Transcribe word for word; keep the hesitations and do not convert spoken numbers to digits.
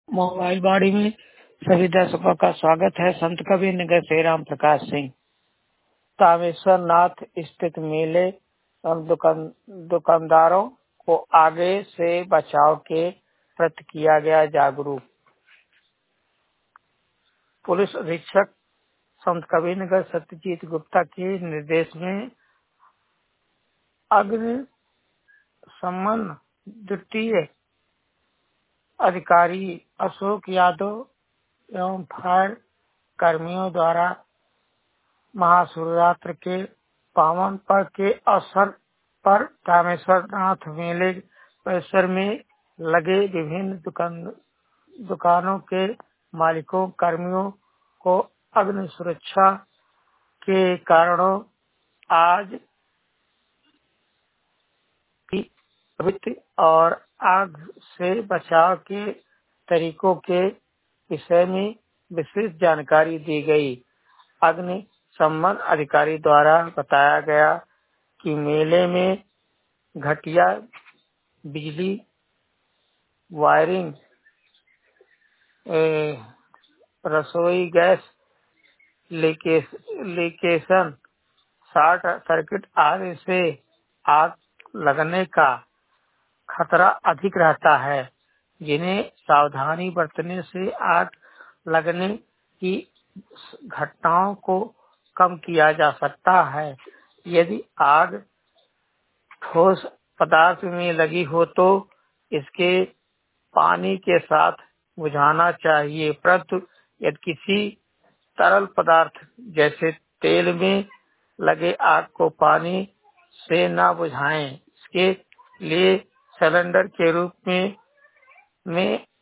Mobile बाड़ी में सभी दर्शकों का स्वागत है। संत कबीर नगर से राम प्रकाश सिंह। कामेश्वर नाथ स्थित मेले और दुकान दुकानदारों को आगे से बचाव के प्रति किया गया जागरूक। पुलिस अधीक्षक संत कबीर नगर सत्यजीत गुप्ता के निर्देश में अग्निशमन द्वितीय अधिकारी अशोक यादव एवं फायर कर्मियों द्वारा महाशिवरात्रि के पावन पर्व के अवसर पर कामेश्वर नाथ मेले परिसर में लगे विभिन्न दुकान दुकानों के मालिकों कर्मियों को अग्नि सुरक्षा के कारणों आज की पवित्र और आग से बचाव के तरीकों के विषय में विशेष जानकारी दी गई। अग्निशमन अधिकारी द्वारा बताया गया कि मेले में घटिया बिजली वायरिंग, रसोई गैस लीकेशन, शॉर्ट सर्किट आदि से आग लगने का खतरा अधिक रहता है, जिन्हें सावधानी बरतने से आग लगने की घटनाओं को कम किया जा सकता है। यदि आग ठोस पदार्थ में लगी हो तो इसके पानी के साथ बुझाना चाहिए, परंतु यदि किसी तरल पदार्थ जैसे तेल में लगे आग को पानी से न बुझाएं। इसके लिए सिलेंडर के रूप में में